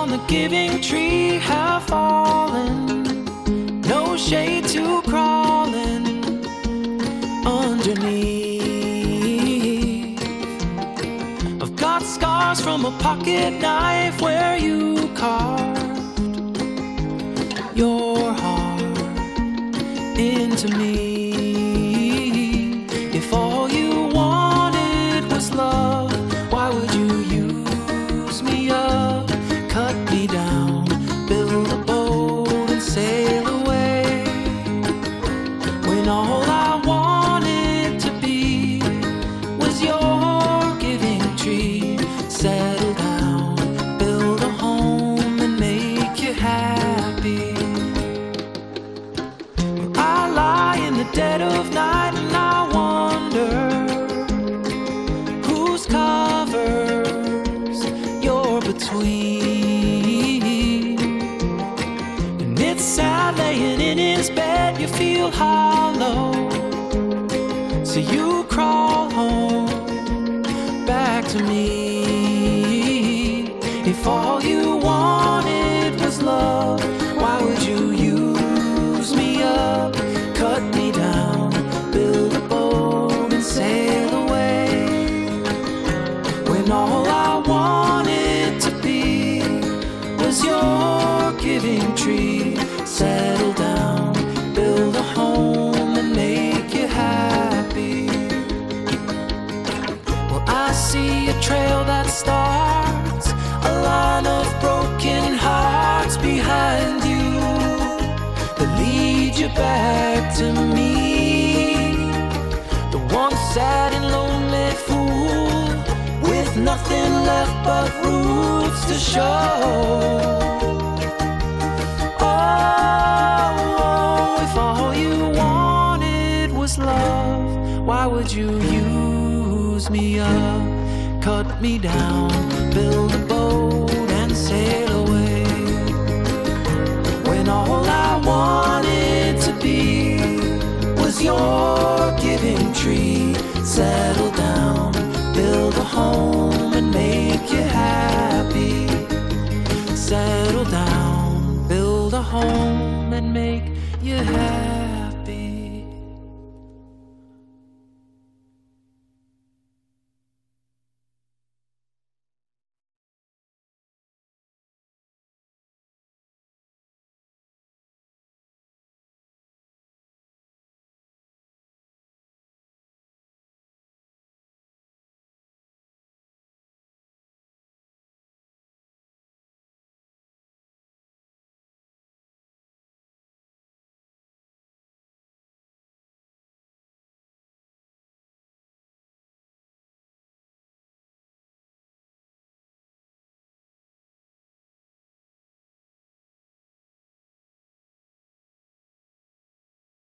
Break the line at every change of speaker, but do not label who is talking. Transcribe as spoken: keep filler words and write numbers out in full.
on the giving tree have fallen, no shade to crawling underneath. I've got scars from a pocket knife where you carved your heart into me. If all you wanted was love, why would you use me up, cut me down, build a boat and sail away, when all I wanted to be was your giving tree? Settle down, build a home and make you happy. I lie in the dead of night and I wonder whose covers you're between. And it's sad laying in his bed, you feel hollow, so you crawl home back to me. If all you wanted was love, why would you use me up, cut me down, build a boat and sail away, when all I wanted to be was your giving tree? Settle down, build a home and make you happy. Well, I see a trail that starts a line of broken hearts behind you, that lead you back to me, the one sad and lonely fool with nothing left but roots to show. Oh, if all you wanted was love, why would you use me up, cut me down, build a boat and sail away, when all I wanted to be was your giving tree?